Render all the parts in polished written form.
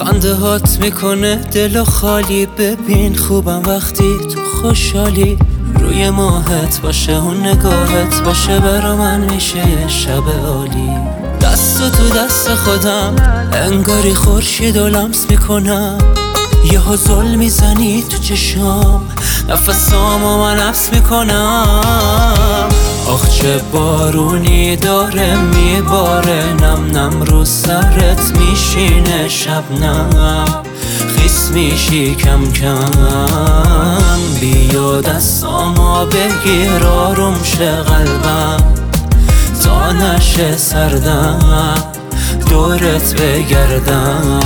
خنده هات میکنه دلو خالی. ببین خوبم وقتی تو خوشحالی. روی ماهت باشه اون نگاهت باشه برا من میشه یه شب عالی. دست تو دست خودم انگاری خورشیدو لمس میکنم. یهو زل میزنی تو چشام نفسامو من حبس میکنم. آخ چه بارونی داره میباره نم نم رو سرت میشینه شبنم. خیس میشی کم کم بیا دستامو بگیر آروم شه قلبم تا نشه سردم دورت بگردم.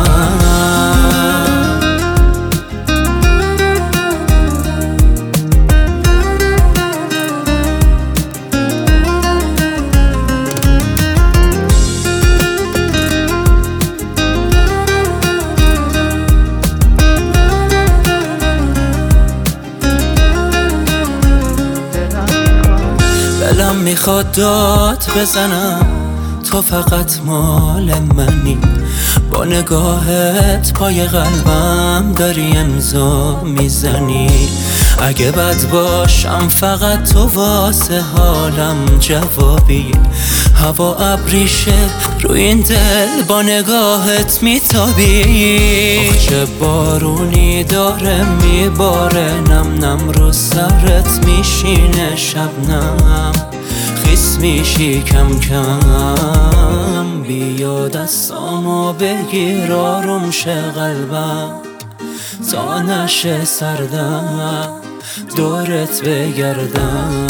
دلم میخواد داد بزنم تو فقط مال منی. با نگاهت پای قلبم داری امضا میزنی. اگه بد باشم فقط تو واسه حالم جوابی. هوا ابریشه روی این دل با نگاهت میتابی. آخ چه بارونی داره میباره نم نم رو سرت میشینه شبنم. خیس میشی کم کم بیا دستامو بگیر آروم شه قلبم تا نشه سردم دورت بگردم.